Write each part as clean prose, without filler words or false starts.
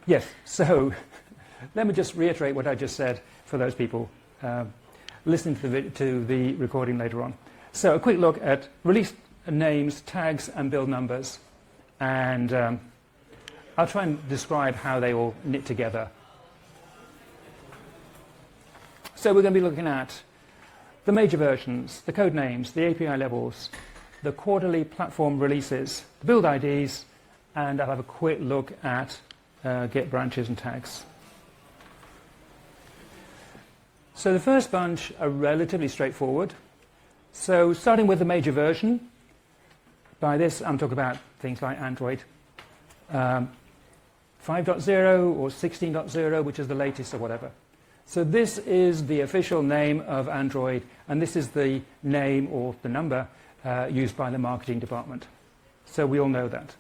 Yes, so let me just reiterate what I just said for those people listening to the recording later on. So a quick look at release names, tags, and build numbers. And I'll try and describe how they all knit together. So we're going to be looking at the major versions, the code names, the API levels, the quarterly platform releases, the build IDs, and I'll have a quick look at Git branches and tags. So the first bunch are relatively straightforward. So starting with the major version, by this I'm talking about things like Android 5.0 or 16.0, which is the latest or whatever. So this is the official name of Android, and this is the name or the number used by the marketing department. So we all know that.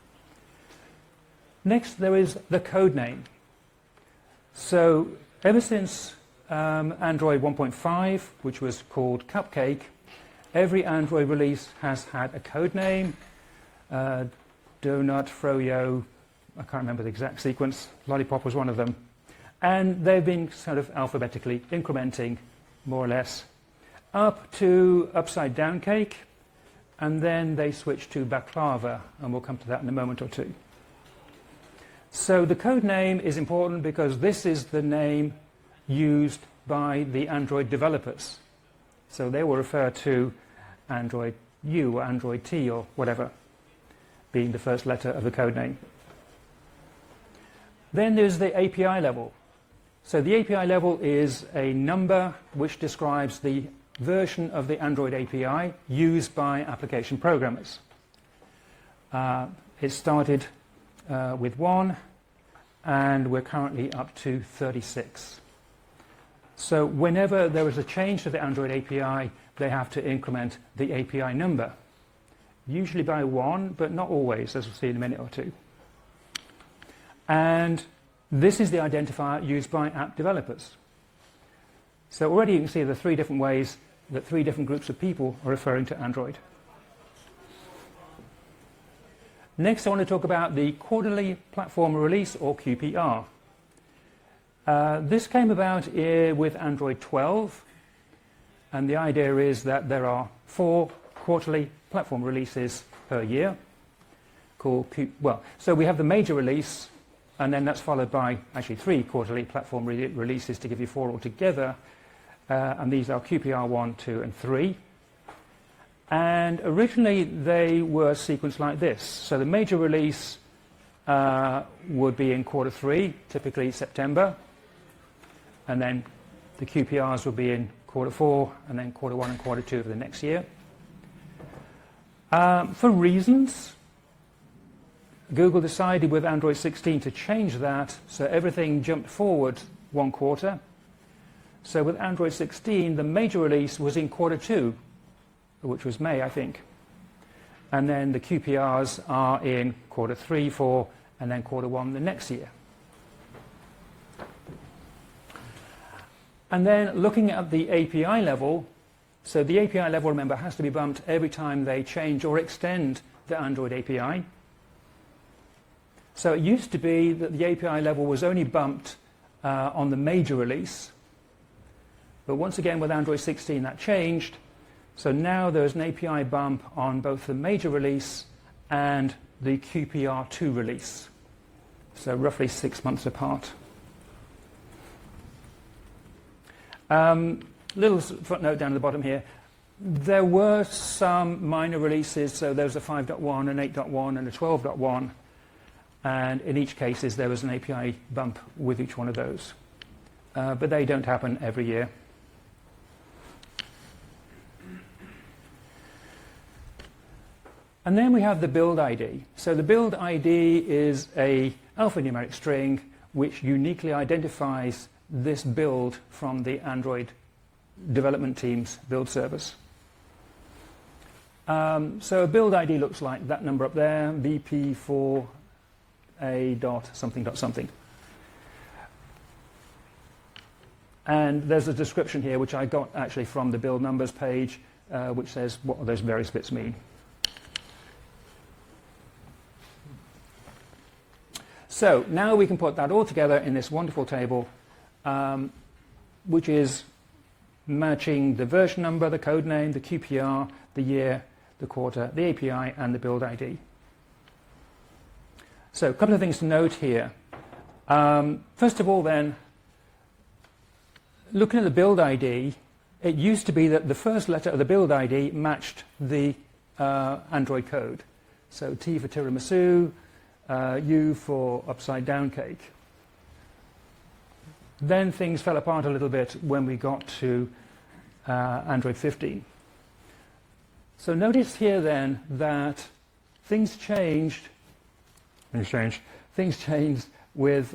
Next, there is the code name. So ever since Android 1.5, which was called Cupcake, every Android release has had a code name. Donut, Froyo, I can't remember the exact sequence. Lollipop was one of them. And they've been sort of alphabetically incrementing, more or less, up to Upside Down Cake, and then they switched to Baklava, and we'll come to that in a moment or two. So the code name is important because this is the name used by the Android developers. So they will refer to Android U or Android T or whatever, being the first letter of the code name. Then there's the API level. So the API level is a number which describes the version of the Android API used by application programmers. It started with 1, and we're currently up to 36. So whenever there is a change to the Android API, they have to increment the API number, usually by 1, but not always, as we'll see in a minute or two. And this is the identifier used by app developers. So already you can see the 3 different ways that 3 different groups of people are referring to Android. Next, I want to talk about the quarterly platform release, or QPR. This came about with Android 12, and the idea is that there are 4 quarterly platform releases per year. So we have the major release, and then that's followed by actually 3 quarterly platform releases to give you 4 altogether, and these are QPR 1, 2, and 3. And originally they were sequenced like this. So the major release would be in quarter 3, typically September, and then the QPRs would be in quarter 4, and then quarter 1 and quarter 2 of the next year. For reasons, Google decided with Android 16 to change that, so everything jumped forward 1 quarter. So with Android 16, the major release was in quarter 2, which was May, I think. And then the QPRs are in quarter 3, 4, and then quarter 1 the next year. And then looking at the API level, so the API level, remember, has to be bumped every time they change or extend the Android API. So it used to be that the API level was only bumped on the major release. But once again, with Android 16, that changed. So now there's an API bump on both the major release and the QPR2 release. So roughly 6 months apart. Little footnote down at the bottom here. There were some minor releases, so there was a 5.1, an 8.1, and a 12.1. And in each case, there was an API bump with each one of those. But they don't happen every year. And then we have the build ID. So the build ID is an alphanumeric string which uniquely identifies this build from the Android development team's build service. So a build ID looks like that number up there, BP4A dot something dot something. And there's a description here which I got actually from the build numbers page, which says what those various bits mean. So now we can put that all together in this wonderful table, which is matching the version number, the code name, the QPR, the year, the quarter, the API, and the build ID. So a couple of things to note here. First of all then, looking at the build ID, it used to be that the first letter of the build ID matched the Android code. So T for tiramisu, U for upside down cake. Then things fell apart a little bit when we got to Android 15. So notice here then that things changed. Things changed with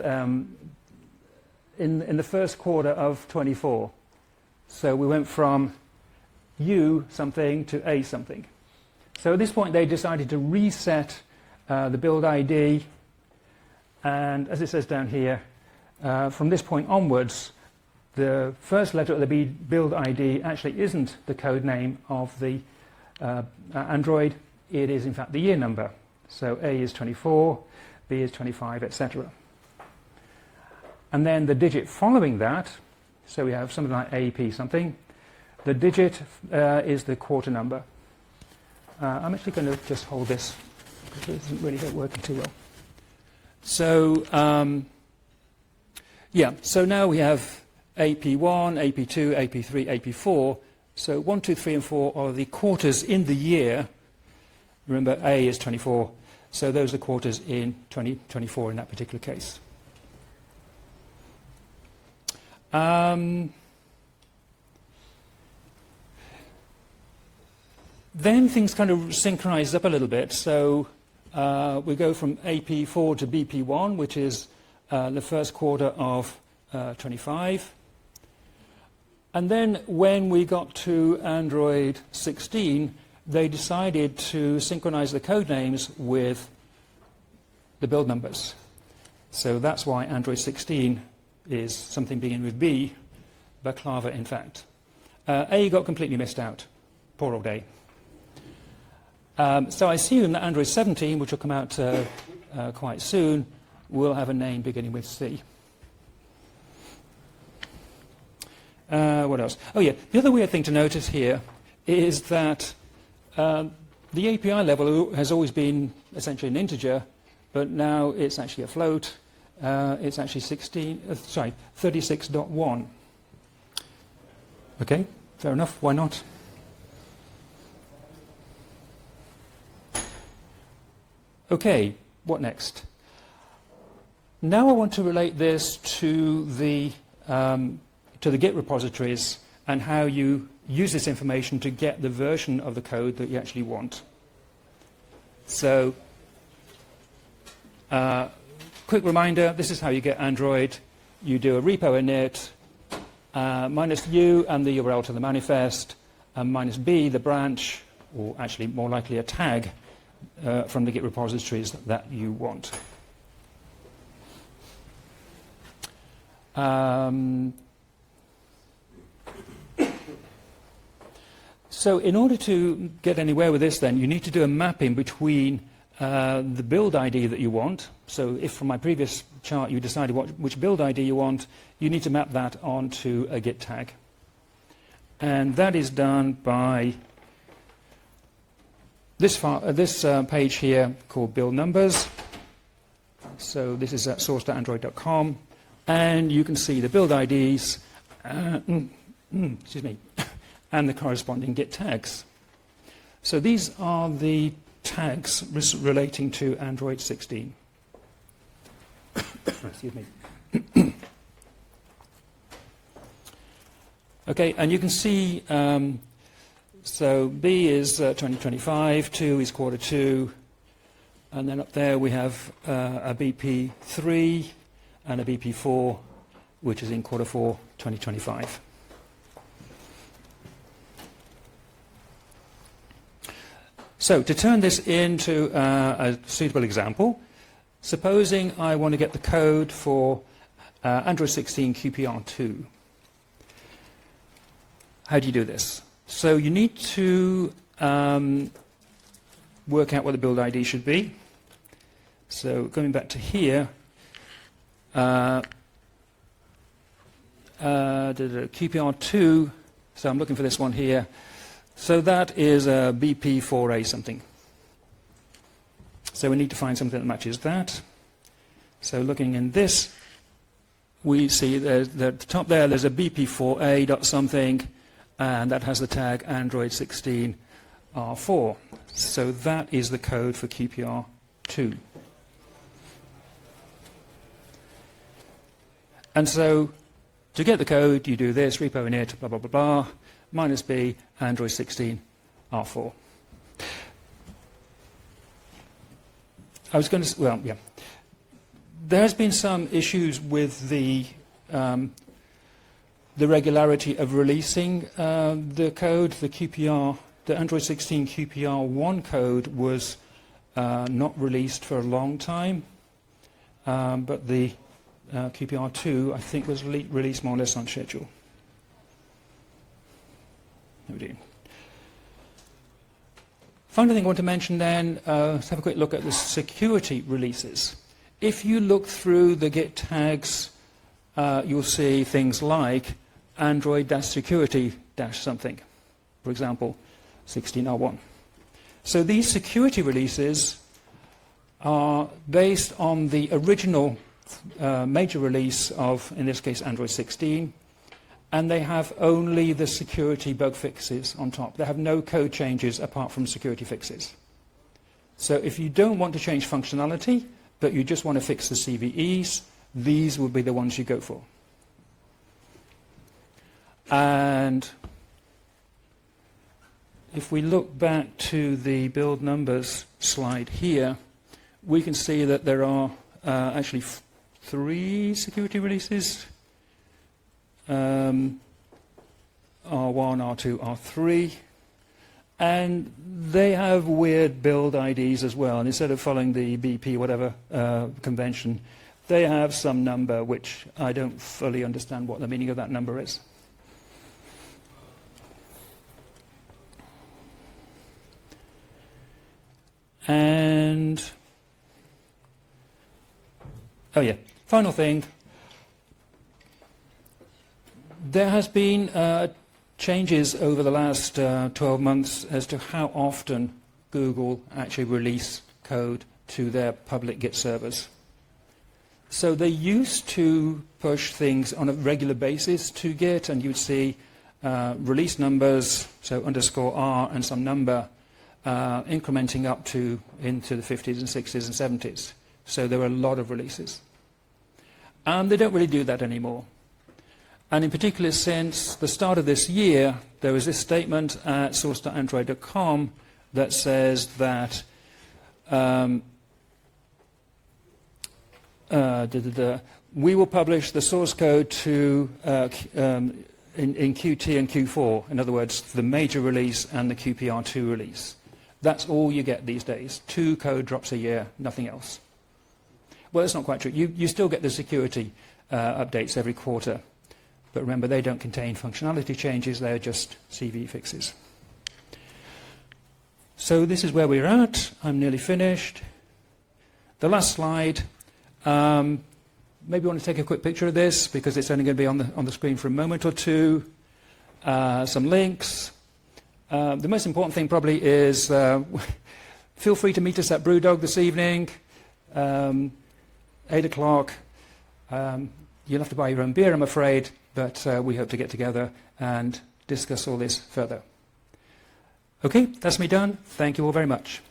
in the first quarter of 24. So we went from U something to A something. So at this point they decided to reset the build ID, and as it says down here, from this point onwards, the first letter of the build ID actually isn't the code name of the Android. It is in fact the year number. So A is 24, B is 25, etc. And then the digit following that, so we have something like AP something. The digit is the quarter number. I'm actually going to just hold this because it isn't really working too well. So yeah, so now we have AP1, AP2, AP3, AP4. So 1, 2, 3, and 4 are the quarters in the year. Remember, A is 24. So those are quarters in 2024 in that particular case. Then things kind of synchronize up a little bit. So we go from AP4 to BP1, which is the first quarter of 25. And then when we got to Android 16, they decided to synchronize the code names with the build numbers. So that's why Android 16 is something beginning with B, baklava in fact. A got completely missed out. Poor old A. So I assume that Android 17, which will come out quite soon, will have a name beginning with C. What else? Oh yeah, the other weird thing to notice here is that the API level has always been essentially an integer, but now it's actually a float. It's actually 36.1. Okay, fair enough. Why not? Okay, what next? Now I want to relate this to the Git repositories and how you use this information to get the version of the code that you actually want. So, quick reminder, this is how you get Android. You do a repo init, minus U and the URL to the manifest, and minus B, the branch, or actually more likely a tag from the Git repositories that you want. So in order to get anywhere with this then, you need to do a mapping between the build ID that you want. So if from my previous chart you decided which build ID you want, you need to map that onto a Git tag. And that is done by this page here called build numbers. So this is at source.android.com. And you can see the build IDs, excuse me, and the corresponding Git tags. So these are the tags relating to Android 16. Excuse me. Okay, and you can see, so B is 2025, 2 is quarter 2, and then up there we have a BP3 and a BP4, which is in quarter 4, 2025. So to turn this into a suitable example, supposing I want to get the code for Android 16 QPR2. How do you do this? So you need to work out what the build ID should be. So going back to here, QPR2, so I'm looking for this one here. So that is a BP4A something. So we need to find something that matches that. So looking in this, we see at the top there, there's a BP4A dot something, and that has the tag Android 16 R4. So that is the code for QPR2. And so to get the code, you do this, repo init, blah, blah, blah, blah, -b, Android 16 R4. I was going to, well, yeah. There has been some issues with the regularity of releasing the code. The Android 16 QPR1 code was not released for a long time, but the QPR2, I think, was released more or less on schedule. Final thing I want to mention then, let's have a quick look at the security releases. If you look through the Git tags, you'll see things like Android-security-something, for example, 16R1. So these security releases are based on the original major release of, in this case, Android 16, and they have only the security bug fixes on top. They have no code changes apart from security fixes. So if you don't want to change functionality, but you just want to fix the CVEs, these will be the ones you go for. And if we look back to the build numbers slide here, we can see that there are actually 3 security releases. R1, R2, R3. And they have weird build IDs as well. And instead of following the BP whatever convention, they have some number which I don't fully understand what the meaning of that number is. And, oh yeah, final thing. There has been changes over the last 12 months as to how often Google actually release code to their public Git servers. So they used to push things on a regular basis to Git, and you'd see release numbers, so _R and some number, incrementing up to into the 50s and 60s and 70s. So there were a lot of releases. They don't really do that anymore. And in particular, since the start of this year, there was this statement at source.android.com that says that we will publish the source code to in Qt and Q4. In other words, the major release and the QPR2 release. That's all you get these days. 2 code drops a year, nothing else. Well, that's not quite true. You still get the security updates every quarter. But remember, they don't contain functionality changes. They're just CV fixes. So this is where we're at. I'm nearly finished. The last slide. Maybe you want to take a quick picture of this because it's only going to be on the screen for a moment or two. Some links. The most important thing probably is feel free to meet us at Brewdog this evening, 8 o'clock. You'll have to buy your own beer, I'm afraid, but we hope to get together and discuss all this further. Okay, that's me done. Thank you all very much.